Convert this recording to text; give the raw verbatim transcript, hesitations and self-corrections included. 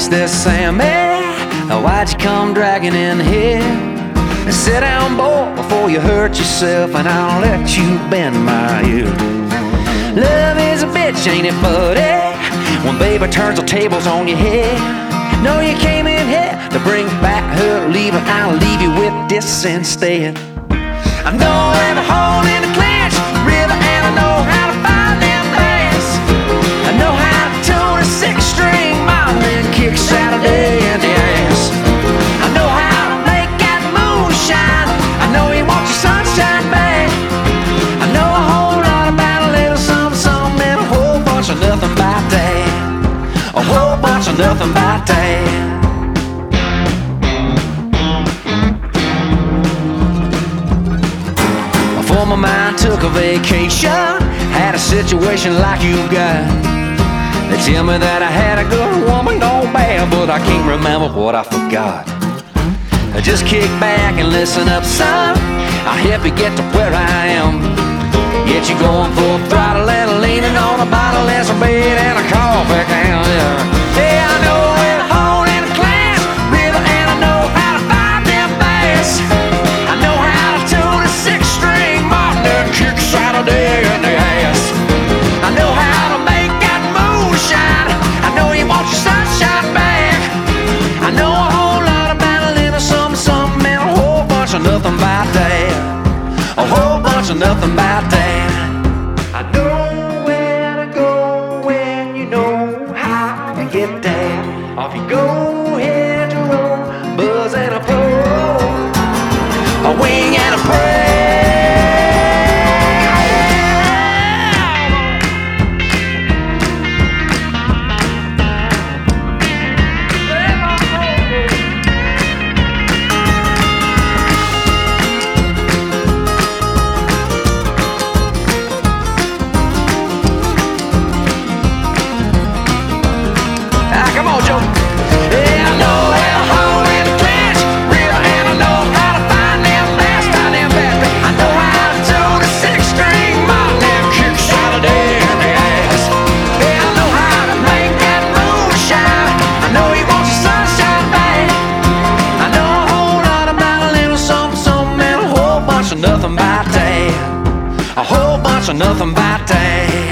Mister Sammy, why'd you come dragging in here? Sit down, boy, before you hurt yourself, and I'll let you bend my ear. Love is a bitch, ain't it, buddy? When baby turns the tables on your head. No, you came in here to bring back her leaving. I'll leave you with this instead. I know every hole in the clinch river, and I know how to find them bass. I know how to tune a six-string violin, kick Saturday in the ass. I know how to make that moon shine. I know you want your sunshine back. I know a whole lot about a little something, something, and a whole bunch of nothing about that. A whole bunch of nothing about that. Before my mind took a vacation, had a situation like you got. They tell me that I had a good woman, no bad, but I can't remember what I forgot. Just kick back and listen up, son. I'll help you get to where I am. Get you going full throttle and leaning on a bottle, less a bed and a coffee can. Yeah, yeah, I know every hole in the class river, and I know how to find them bass. I know how to tune a six-string Martin and kick Saturday in the ass. I know how to make that moon shine. I know you want your sunshine back. I know a whole lot about a little something, something, and a whole bunch of nothing about that. A whole bunch of nothing about that. I know where to go when you know how to get there. Off you go, hit the road, buzz and a pull, a wing and a prayer. Nothing about that. A whole bunch of nothing about that.